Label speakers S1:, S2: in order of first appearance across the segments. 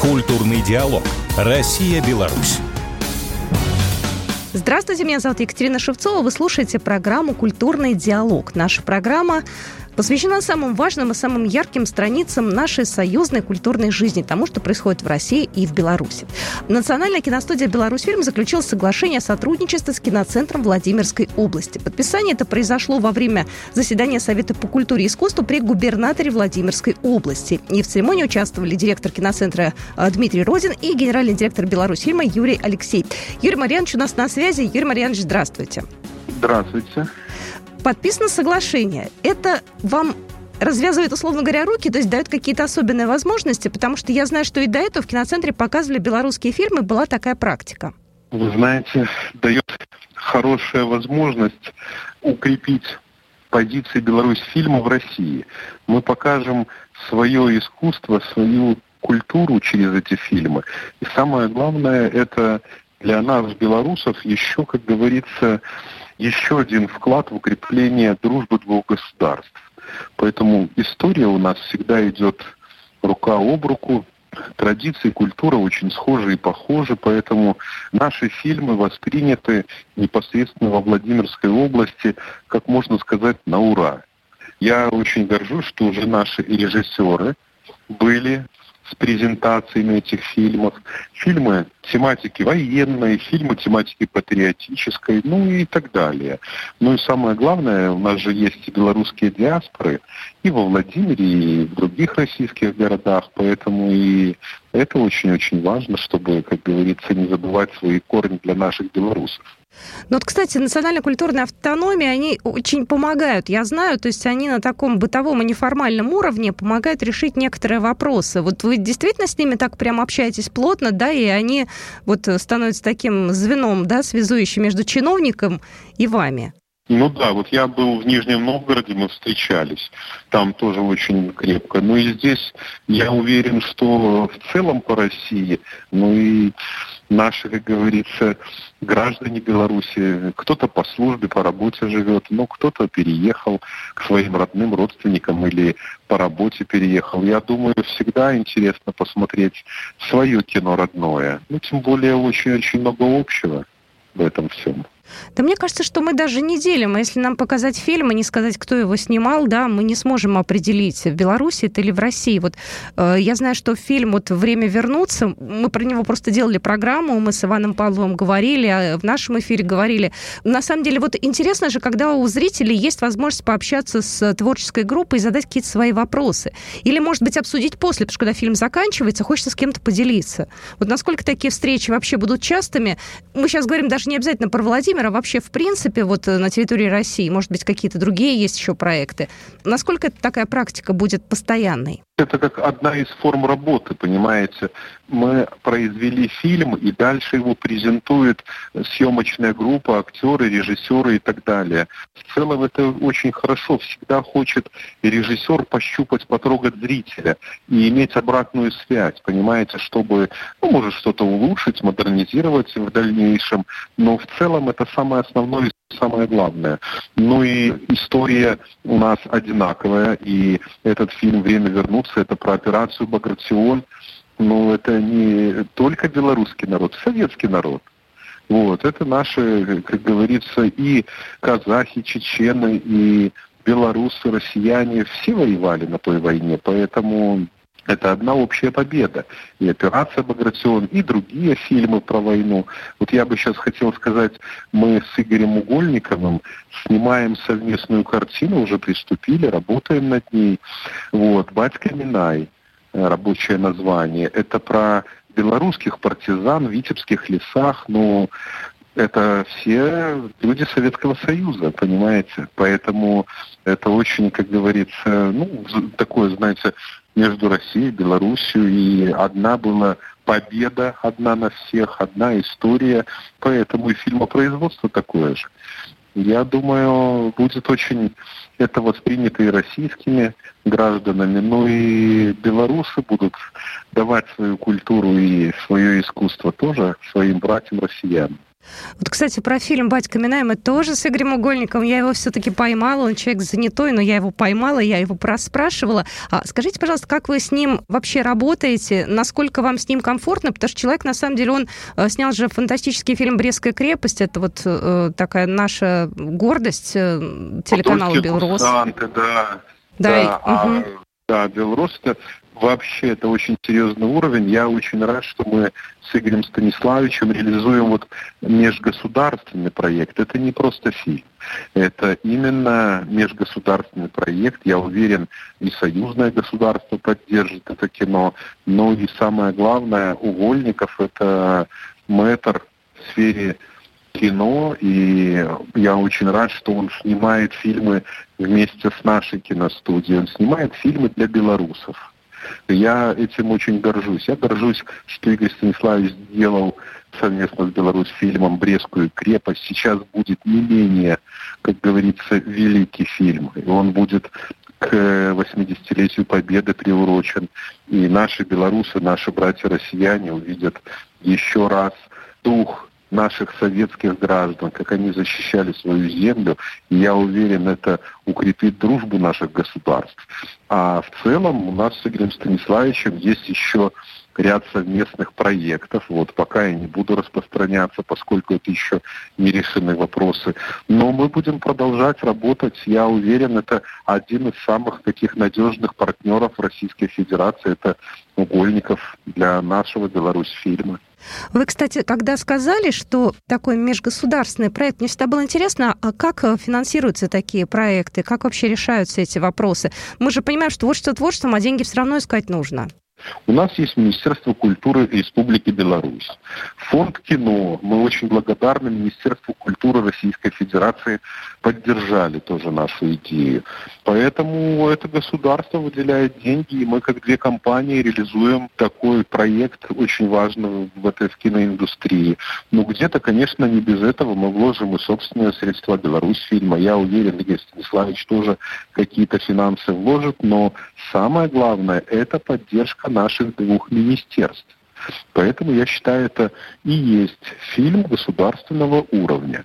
S1: Культурный диалог. Россия-Беларусь.
S2: Здравствуйте, меня зовут Екатерина Шевцова. Вы слушаете программу «Культурный диалог». Наша программа посвящена самым важным и самым ярким страницам нашей союзной культурной жизни, тому, что происходит в России и в Беларуси. Национальная киностудия «Беларусьфильм» заключила соглашение о сотрудничестве с киноцентром Владимирской области. Подписание это произошло во время заседания Совета по культуре и искусству при губернаторе Владимирской области. И в церемонии участвовали директор киноцентра Дмитрий Родин и генеральный директор «Беларусьфильма» Юрий Алексей. Юрий Марьянович у нас на связи. Юрий Марьянович, здравствуйте.
S3: Здравствуйте.
S2: Подписано соглашение. Это вам развязывает, условно говоря, руки, то есть дает какие-то особенные возможности, потому что я знаю, что и до этого в киноцентре показывали белорусские фильмы, была такая практика.
S3: Вы знаете, дает хорошая возможность укрепить позиции Беларусьфильма в России. Мы покажем свое искусство, свою культуру через эти фильмы. И самое главное, это для нас, белорусов, еще, как говорится, еще один вклад в укрепление дружбы двух государств. Поэтому история у нас всегда идет рука об руку. Традиции, культура очень схожи и похожи, поэтому наши фильмы восприняты непосредственно во Владимирской области, как можно сказать, на ура. Я очень горжусь, что уже наши режиссеры были с презентациями этих фильмов. Фильмы тематики военной, фильмы тематики патриотической, ну и так далее. Ну и самое главное, у нас же есть и белорусские диаспоры и во Владимире, и в других российских городах, поэтому и это очень-очень важно, чтобы, как говорится, не забывать свои корни для наших белорусов.
S2: Ну вот, кстати, национально-культурная автономия, они очень помогают, я знаю, то есть они на таком бытовом и неформальном уровне помогают решить некоторые вопросы. Вот вы действительно с ними так прям общаетесь плотно, да, и они вот становятся таким звеном, да, связующим между чиновником и вами?
S3: Ну да, вот я был в Нижнем Новгороде, мы встречались, там тоже очень крепко. Ну и здесь я уверен, что в целом по России, ну и наши, как говорится, граждане Беларуси, кто-то по службе, по работе живет, но кто-то переехал к своим родным родственникам или по работе переехал. Я думаю, всегда интересно посмотреть свое кино родное. Ну, тем более очень-очень много общего в этом всем.
S2: Да мне кажется, что мы даже не делим. А если нам показать фильм и не сказать, кто его снимал, да, мы не сможем определить, в Беларуси это или в России. Вот я знаю, что фильм вот «Время вернуться», мы про него просто делали программу, мы с Иваном Павловым говорили, в нашем эфире говорили. На самом деле, вот интересно же, когда у зрителей есть возможность пообщаться с творческой группой и задать какие-то свои вопросы. Или, может быть, обсудить после, потому что когда фильм заканчивается, хочется с кем-то поделиться. Вот насколько такие встречи вообще будут частыми? Мы сейчас говорим даже не обязательно про Владимира, а вообще, в принципе, вот на территории России, может быть, какие-то другие есть еще проекты. Насколько такая практика будет постоянной?
S3: Это как одна из форм работы, понимаете. Мы произвели фильм, и дальше его презентует съемочная группа, актеры, режиссеры и так далее. В целом это очень хорошо. Всегда хочет режиссер пощупать, потрогать зрителя и иметь обратную связь, понимаете, чтобы, может, что-то улучшить, модернизировать в дальнейшем. Но в целом это самое основное и самое главное. Ну и история у нас одинаковая, и этот фильм «Время вернуться» — это про операцию «Багратион». Но это не только белорусский народ, советский народ. Вот, это наши, как говорится, и казахи, чечены, и белорусы, россияне, все воевали на той войне, поэтому это одна общая победа. И «Операция Багратион», и другие фильмы про войну. Вот я бы сейчас хотел сказать, мы с Игорем Угольниковым снимаем совместную картину, уже приступили, работаем над ней. Вот, «Батька Минай», рабочее название. Это про белорусских партизан в Витебских лесах, но это все люди Советского Союза, понимаете? Поэтому это очень, как говорится, такое, знаете, между Россией и Белоруссией. И одна была победа, одна на всех, одна история. Поэтому и фильмопроизводство такое же. Я думаю, будет очень это воспринято и российскими гражданами, но и белорусы будут давать свою культуру и свое искусство тоже своим братьям-россиянам.
S2: Вот, кстати, про фильм «Батька Минаев» мы тоже с Игорем Угольниковым. Я его все-таки поймала. Он человек занятой, но я его поймала, я его проспрашивала. Скажите, пожалуйста, как вы с ним вообще работаете? Насколько вам с ним комфортно? Потому что человек, на самом деле, он снял же фантастический фильм «Брестская крепость». Это вот такая наша гордость телеканала «Белрос».
S3: Да, «Белрос» вообще это очень серьезный уровень. Я очень рад, что мы с Игорем Станиславовичем реализуем вот межгосударственный проект. Это не просто фильм. Это именно межгосударственный проект. Я уверен, и союзное государство поддержит это кино. Но и самое главное, Угольников — это мэтр в сфере кино, и я очень рад, что он снимает фильмы вместе с нашей киностудией. Он снимает фильмы для белорусов. Я этим очень горжусь. Я горжусь, что Игорь Станиславович сделал совместно с Беларусьфильмом «Брестскую крепость». Сейчас будет не менее, как говорится, великий фильм. И он будет к 80-летию Победы приурочен. И наши белорусы, наши братья-россияне увидят еще раз дух наших советских граждан, как они защищали свою землю. И я уверен, это укрепит дружбу наших государств. А в целом у нас с Игорем Станиславовичем есть еще ряд совместных проектов. Вот пока я не буду распространяться, поскольку это еще не решены вопросы. Но мы будем продолжать работать. Я уверен, это один из самых таких надежных партнеров Российской Федерации. Это Угольников для нашего Беларусьфильма.
S2: Вы, кстати, когда сказали, что такой межгосударственный проект, мне всегда было интересно, а как финансируются такие проекты, как вообще решаются эти вопросы? Мы же понимаем, что творчество творчеством, а деньги все равно искать нужно.
S3: У нас есть Министерство культуры Республики Беларусь. Фонд кино. Мы очень благодарны Министерству культуры Российской Федерации. Поддержали тоже нашу идею. Поэтому это государство выделяет деньги, и мы, как две компании, реализуем такой проект, очень важный в киноиндустрии. Но где-то, конечно, не без этого мы вложим и собственные средства Беларусьфильма. Я уверен, Игорь Станиславович тоже какие-то финансы вложит, но самое главное – это поддержка наших двух министерств. Поэтому я считаю, это и есть фильм государственного уровня.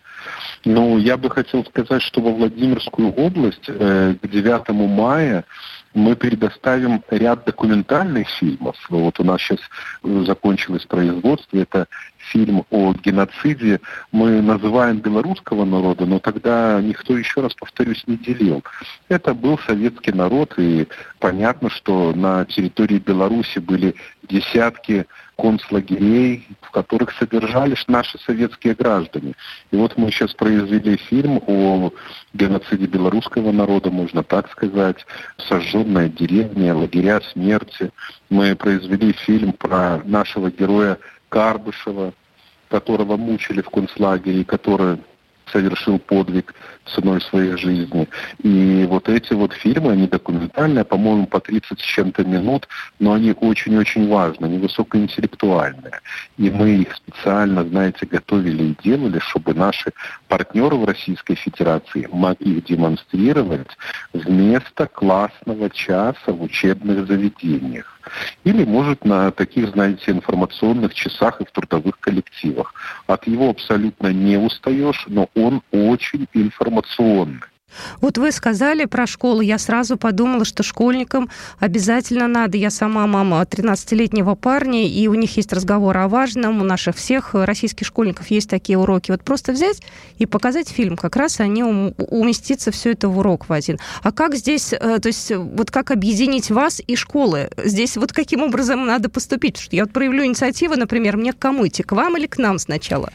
S3: Но я бы хотел сказать, что во Владимирскую область к 9 мая мы предоставим ряд документальных фильмов. Вот у нас сейчас закончилось производство. Это фильм о геноциде. Мы называем белорусского народа, но тогда никто, еще раз повторюсь, не делил. Это был советский народ, и понятно, что на территории Беларуси были десятки концлагерей, в которых содержались наши советские граждане. И вот мы сейчас произвели фильм о геноциде белорусского народа, можно так сказать, сожженная деревня, лагеря смерти. Мы произвели фильм про нашего героя Карбышева, которого мучили в концлагере, который совершил подвиг ценой своей жизни. И вот эти вот фильмы, они документальные, по-моему, по 30 с чем-то минут, но они очень-очень важны, они высокоинтеллектуальные. И мы их специально, знаете, готовили и делали, чтобы наши партнеры в Российской Федерации могли их демонстрировать вместо классного часа в учебных заведениях. Или, может, на таких, знаете, информационных часах и в трудовых коллективах. От его абсолютно не устаешь, но он очень информационный.
S2: Вот вы сказали про школу, я сразу подумала, что школьникам обязательно надо. Я сама мама 13-летнего парня, и у них есть разговор о важном. У наших всех российских школьников есть такие уроки. Вот просто взять и показать фильм, как раз они уместится все это в урок в один. А как здесь, то есть вот как объединить вас и школы? Здесь вот каким образом надо поступить? Потому что я вот проявлю инициативу, например, мне к кому идти? К вам или к нам сначала?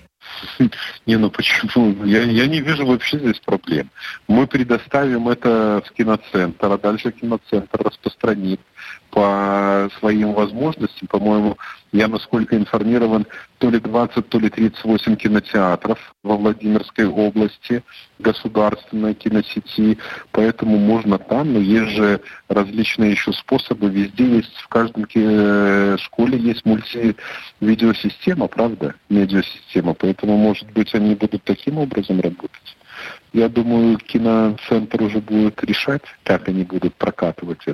S3: Не, ну почему? Я не вижу вообще здесь проблем. Мы предоставим это в киноцентр, а дальше киноцентр распространит по своим возможностям. По-моему, я, насколько информирован, то ли 20, то ли 38 кинотеатров во Владимирской области, государственной киносети, поэтому можно там, но есть же различные еще способы. Везде есть, в каждом школе есть мультивидеосистема, правда? Медиасистема, поэтому, может быть, они будут таким образом работать. Я думаю, киноцентр уже будет решать, как они будут прокатывать это.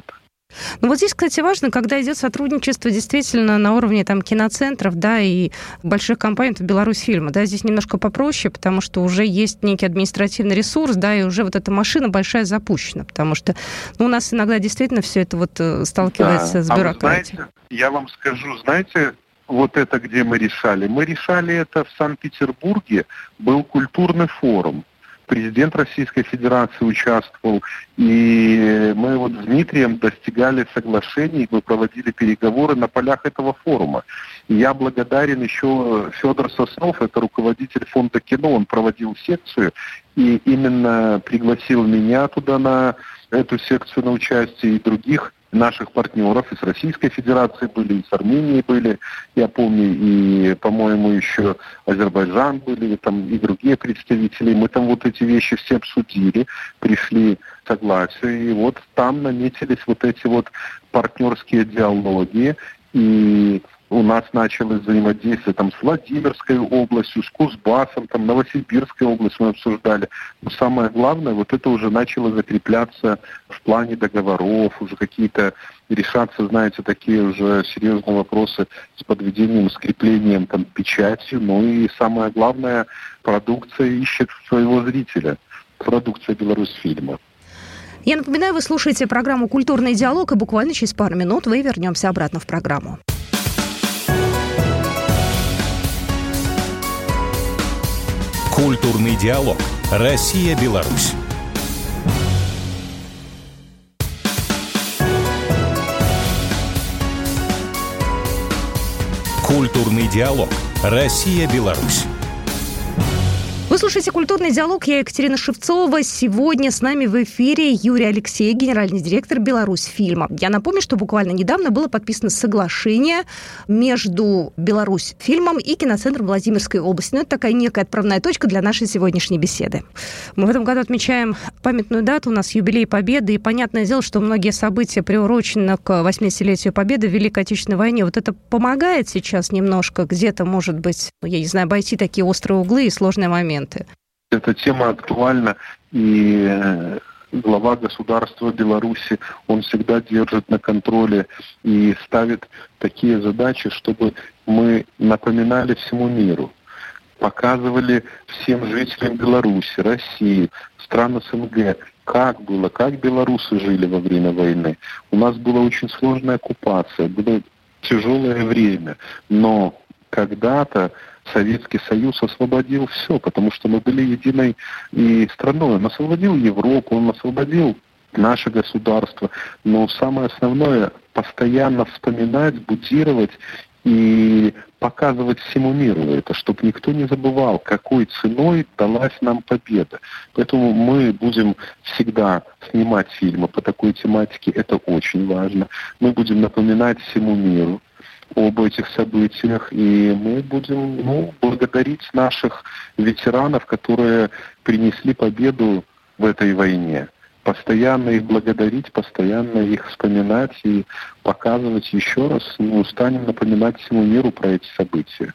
S2: Ну вот здесь, кстати, важно, когда идет сотрудничество действительно на уровне там киноцентров, да, и больших компаний, это Беларусьфильма, да, здесь немножко попроще, потому что уже есть некий административный ресурс, да, и уже вот эта машина большая запущена, потому что, ну, у нас иногда действительно все это вот сталкивается с бюрократией.
S3: Знаете, я вам скажу, знаете, вот это где мы решали? Мы решали это в Санкт-Петербурге, был культурный форум. Президент Российской Федерации участвовал, и мы вот с Дмитрием достигали соглашений, мы проводили переговоры на полях этого форума. И я благодарен еще Федор Соснов, это руководитель фонда кино, он проводил секцию, и именно пригласил меня туда на эту секцию на участие, и других наших партнеров из Российской Федерации были, из Армении были, я помню, и, по-моему, еще Азербайджан были, там и другие представители. Мы там вот эти вещи все обсудили, пришли к согласию, и вот там наметились вот эти вот партнерские диалоги, и у нас началось взаимодействие там с Владимирской областью, с Кузбассом, там Новосибирской областью мы обсуждали. Но самое главное, вот это уже начало закрепляться в плане договоров, уже какие-то решаться, знаете, такие уже серьезные вопросы с подведением, скреплением там печати. Ну и самое главное, продукция ищет своего зрителя. Продукция Беларусьфильма.
S2: Я напоминаю, вы слушаете программу «Культурный диалог», и буквально через пару минут мы вернемся обратно в программу.
S1: Культурный диалог. Россия-Беларусь. Культурный диалог. Россия-Беларусь.
S2: Вы слушаете «Культурный диалог». Я Екатерина Шевцова. Сегодня с нами в эфире Юрий Алексеев, генеральный директор Беларусьфильма. Я напомню, что буквально недавно было подписано соглашение между Беларусьфильмом и киноцентром Владимирской области. Ну, это такая некая отправная точка для нашей сегодняшней беседы. Мы в этом году отмечаем памятную дату, у нас юбилей Победы, и понятное дело, что многие события приурочены к 80-летию Победы в Великой Отечественной войне. Вот это помогает сейчас немножко где-то, может быть, я не знаю, обойти такие острые углы и сложные моменты?
S3: Эта тема актуальна, и глава государства Беларуси, он всегда держит на контроле и ставит такие задачи, чтобы мы напоминали всему миру, показывали всем жителям Беларуси, России, стран СНГ, как было, как белорусы жили во время войны. У нас была очень сложная оккупация, было тяжелое время, но когда-то Советский Союз освободил все, потому что мы были единой и страной. Он освободил Европу, он освободил наше государство. Но самое основное – постоянно вспоминать, будировать и показывать всему миру это, чтобы никто не забывал, какой ценой далась нам победа. Поэтому мы будем всегда снимать фильмы по такой тематике, это очень важно. Мы будем напоминать всему миру об этих событиях, и мы будем благодарить наших ветеранов, которые принесли победу в этой войне. Постоянно их благодарить, постоянно их вспоминать и показывать еще раз. Мы устанем напоминать всему миру про эти события.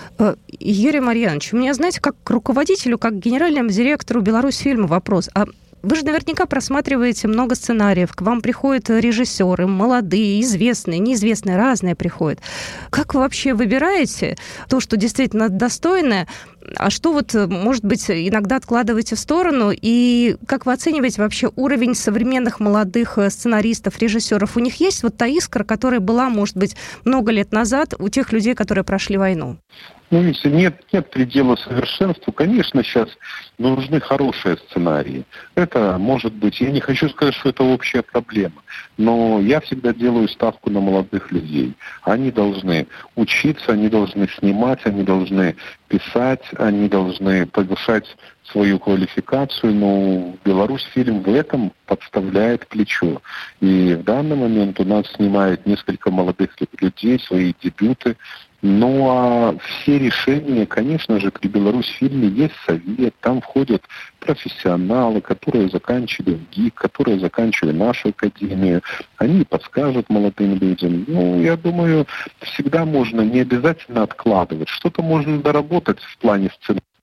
S2: Юрий Марьянович, у меня, знаете, как руководителю, как генеральному директору Беларусьфильма вопрос. Вы же наверняка просматриваете много сценариев, к вам приходят режиссеры, молодые, известные, неизвестные, разные приходят. Как вы вообще выбираете то, что действительно достойное, а что вот, может быть, иногда откладываете в сторону? И как вы оцениваете вообще уровень современных молодых сценаристов, режиссеров? У них есть вот та искра, которая была, может быть, много лет назад у тех людей, которые прошли войну?
S3: Ну, если нет предела совершенству, конечно, сейчас нужны хорошие сценарии. Это может быть, я не хочу сказать, что это общая проблема, но я всегда делаю ставку на молодых людей. Они должны учиться, они должны снимать, они должны писать, они должны повышать свою квалификацию, но Беларусьфильм в этом подставляет плечо. И в данный момент у нас снимает несколько молодых людей, свои дебюты. Ну, а все решения, конечно же, при Беларусьфильме есть совет, там входят профессионалы, которые заканчивали ГИК, которые заканчивали нашу академию. Они подскажут молодым людям. Ну, я думаю, всегда можно, не обязательно откладывать. Что-то можно доработать в плане сценария.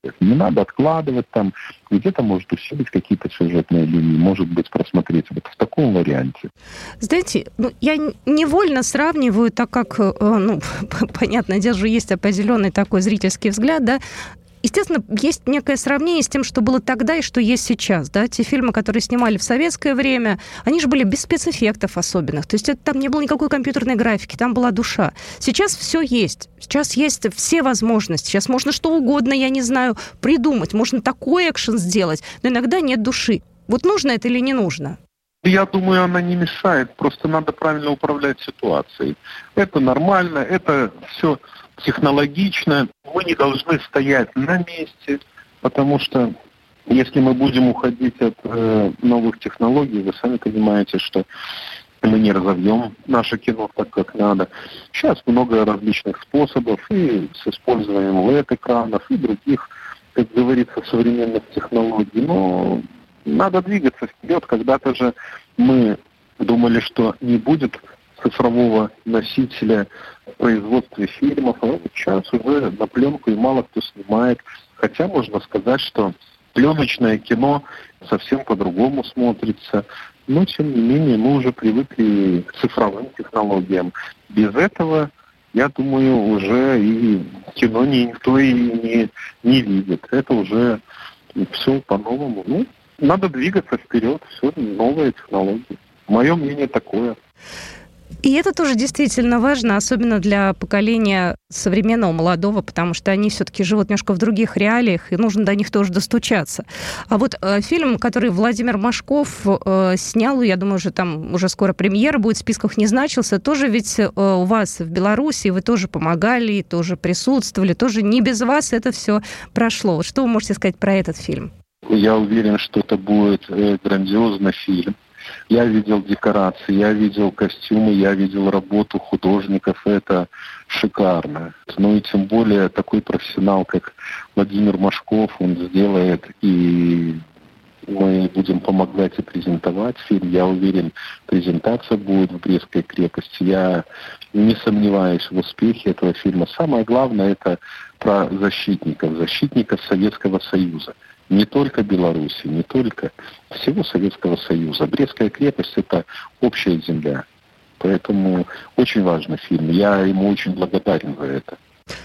S3: Не надо откладывать там, где-то может усилить какие-то сюжетные линии, может быть, просмотреть вот в таком варианте.
S2: Знаете, я невольно сравниваю, так как, понятное дело, же есть определенный такой зрительский взгляд, да. Естественно, есть некое сравнение с тем, что было тогда и что есть сейчас. Да? Те фильмы, которые снимали в советское время, они же были без спецэффектов особенных. То есть там не было никакой компьютерной графики, там была душа. Сейчас все есть. Сейчас есть все возможности. Сейчас можно что угодно, я не знаю, придумать. Можно такой экшен сделать, но иногда нет души. Вот нужно это или не нужно?
S3: Я думаю, она не мешает. Просто надо правильно управлять ситуацией. Это нормально, это все технологично. Мы не должны стоять на месте, потому что если мы будем уходить от новых технологий, вы сами понимаете, что мы не разовьем наше кино так, как надо. Сейчас много различных способов, и с использованием LED-экранов, и других, как говорится, современных технологий. Но надо двигаться вперед. Когда-то же мы думали, что не будет цифрового носителя в производстве фильмов, а сейчас уже на пленку и мало кто снимает. Хотя можно сказать, что пленочное кино совсем по-другому смотрится. Но, тем не менее, мы уже привыкли к цифровым технологиям. Без этого, я думаю, уже и кино никто и не видит. Это уже все по-новому. Надо двигаться вперед, все новые технологии. Мое мнение такое.
S2: И это тоже действительно важно, особенно для поколения современного, молодого, потому что они все-таки живут немножко в других реалиях, и нужно до них тоже достучаться. А вот фильм, который Владимир Машков снял, я думаю, уже скоро премьера будет, в списках не значился, тоже ведь у вас в Беларуси, вы тоже помогали, тоже присутствовали, тоже не без вас это все прошло. Что вы можете сказать про этот фильм?
S3: Я уверен, что это будет грандиозный фильм. Я видел декорации, я видел костюмы, я видел работу художников. Это шикарно. Ну и тем более такой профессионал, как Владимир Машков, он сделает, и мы будем помогать и презентовать фильм. Я уверен, презентация будет в Брестской крепости. Я не сомневаюсь в успехе этого фильма. Самое главное, это про защитников Советского Союза. Не только Беларуси, не только всего Советского Союза. Брестская крепость – это общая земля. Поэтому очень важный фильм. Я ему очень благодарен за это.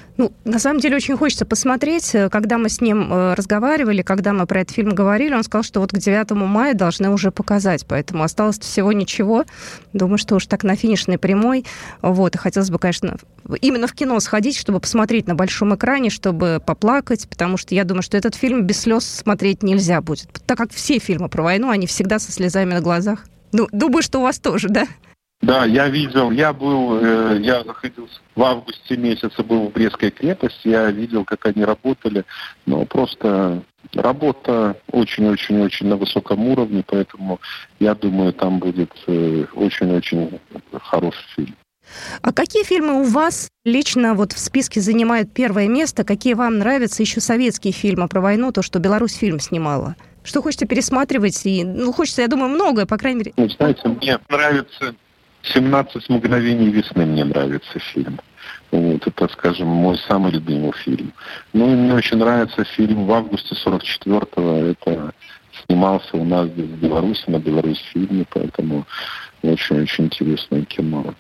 S2: На самом деле очень хочется посмотреть. Когда мы с ним разговаривали, когда мы про этот фильм говорили, он сказал, что вот к 9 мая должны уже показать. Поэтому осталось всего ничего. Думаю, что уж так на финишной прямой. И хотелось бы, конечно, именно в кино сходить, чтобы посмотреть на большом экране, чтобы поплакать, потому что я думаю, что этот фильм без слез смотреть нельзя будет. Так как все фильмы про войну, они всегда со слезами на глазах. Думаю, что у вас тоже, да?
S3: Да, я видел, я находился в августе месяце, был в Брестской крепости, я видел, как они работали, просто работа очень-очень-очень на высоком уровне, поэтому я думаю, там будет очень-очень хороший фильм.
S2: А какие фильмы у вас лично в списке занимают первое место? Какие вам нравятся еще советские фильмы про войну, то, что Беларусь фильм снимала? Что хочется пересматривать? И, хочется, я думаю, многое, по крайней мере.
S3: Знаете, мне нравится «17 мгновений весны», мне нравится фильм. Это, скажем, мой самый любимый фильм. И мне очень нравится фильм в августе 44-го. Это снимался у нас в Беларуси, на Беларусь-фильме, поэтому очень-очень интересное кино.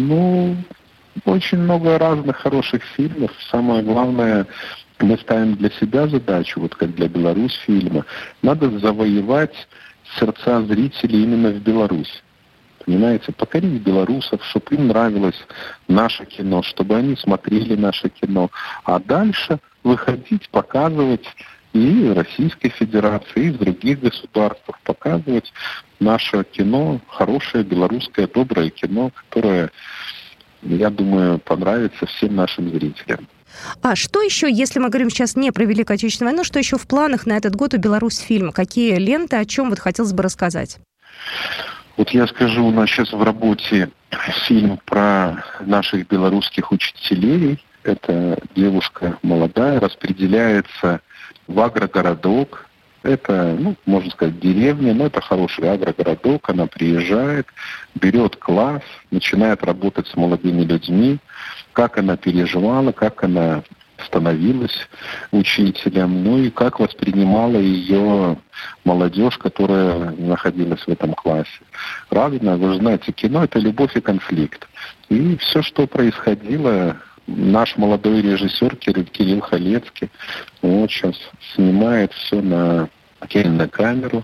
S3: Очень много разных хороших фильмов. Самое главное, мы ставим для себя задачу, как для Беларусь-фильма, надо завоевать сердца зрителей именно в Беларуси. Понимаете, покорить белорусов, чтобы им нравилось наше кино, чтобы они смотрели наше кино. А дальше выходить, показывать и Российской Федерации, и в других государствах, показывать наше кино, хорошее белорусское, доброе кино, которое, я думаю, понравится всем нашим зрителям.
S2: А что еще, если мы говорим сейчас не про Великую Отечественную войну, что еще в планах на этот год у Беларусь-фильма? Какие ленты, о чем хотелось бы рассказать?
S3: Я скажу, у нас сейчас в работе фильм про наших белорусских учителей. Это девушка молодая, распределяется в агрогородок. Это, можно сказать, деревня, но это хороший агрогородок. Она приезжает, берет класс, начинает работать с молодыми людьми. Как она переживала, как она становилась учителем, ну и как воспринимала ее молодежь, которая находилась в этом классе. Равно, вы же знаете, кино — это любовь и конфликт. И все, что происходило, наш молодой режиссер Кирилл Халецкий, он сейчас снимает все на кинокамеру,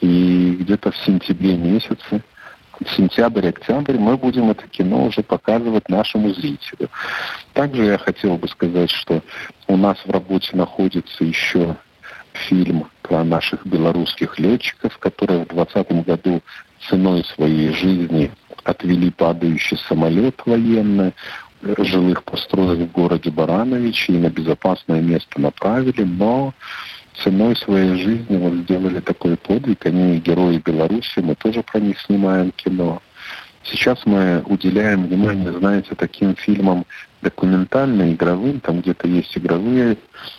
S3: и где-то в сентябре месяце, сентябрь-октябрь, мы будем это кино уже показывать нашему зрителю. Также я хотел бы сказать, что у нас в работе находится еще фильм про наших белорусских летчиков, которые в 2020 году ценой своей жизни отвели падающий самолет военный, жилых построек в городе Барановичи и на безопасное место направили, но ценой своей жизни вот сделали такой подвиг. Они герои Беларуси, мы тоже про них снимаем кино. Сейчас мы уделяем внимание, знаете, таким фильмам документальным, игровым, там где-то есть игровые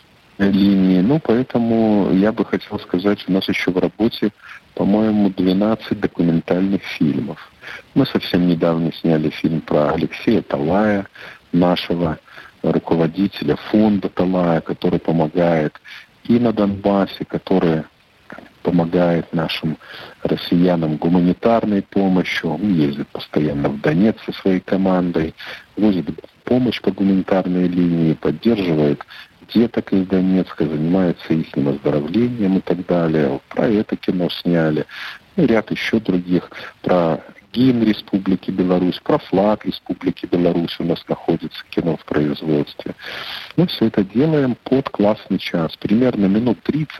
S3: линии. Ну, поэтому я бы хотел сказать, у нас еще в работе, по-моему, 12 документальных фильмов. Мы совсем недавно сняли фильм про Алексея Талая, нашего руководителя фонда Талая, который помогает и на Донбассе, который помогает нашим россиянам гуманитарной помощью. Он ездит постоянно в Донецк со своей командой, возит помощь по гуманитарной линии, поддерживает деток из Донецка, занимается их оздоровлением и так далее. Про это кино сняли. И ряд еще других. Про гимн Республики Беларусь, про флаг Республики Беларусь у нас находится кино в производстве. Мы все это делаем под классный час. Примерно минут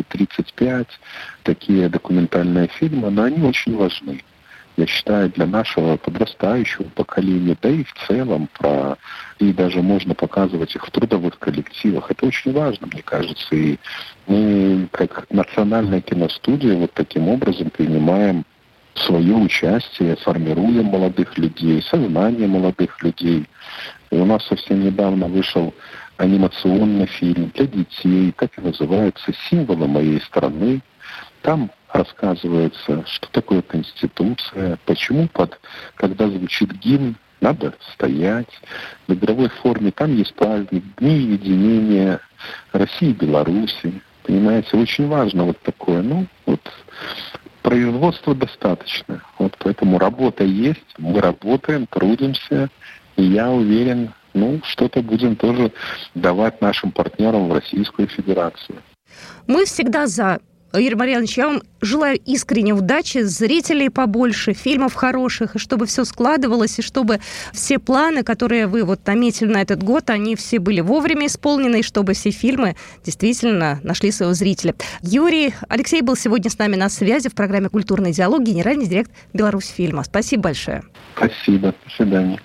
S3: 30-35 такие документальные фильмы, но они очень важны. Я считаю, для нашего подрастающего поколения, да и в целом, и даже можно показывать их в трудовых коллективах. Это очень важно, мне кажется. И мы, как национальная киностудия, вот таким образом принимаем свое участие, формируем молодых людей, сознание молодых людей. И у нас совсем недавно вышел анимационный фильм для детей, так и называется «Символы моей страны». Там рассказывается, что такое Конституция, почему когда звучит гимн, надо стоять. В игровой форме там есть праздник, дни единения России и Беларуси. Понимаете, очень важно вот такое. Производства достаточно. Вот поэтому работа есть, мы работаем, трудимся, и я уверен, что-то будем тоже давать нашим партнерам в Российскую Федерацию.
S2: Мы всегда за. Юрий Марьянович, я вам желаю искренне удачи, зрителей побольше, фильмов хороших, и чтобы все складывалось, и чтобы все планы, которые вы наметили на этот год, они все были вовремя исполнены, и чтобы все фильмы действительно нашли своего зрителя. Юрий Алексей был сегодня с нами на связи в программе «Культурный диалог», генеральный директор Беларусьфильма. Спасибо большое.
S3: Спасибо. До свидания.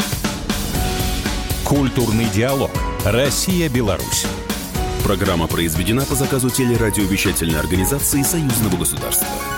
S1: «Культурный диалог. Россия-Беларусь».
S4: Программа произведена по заказу телерадиовещательной организации Союзного государства.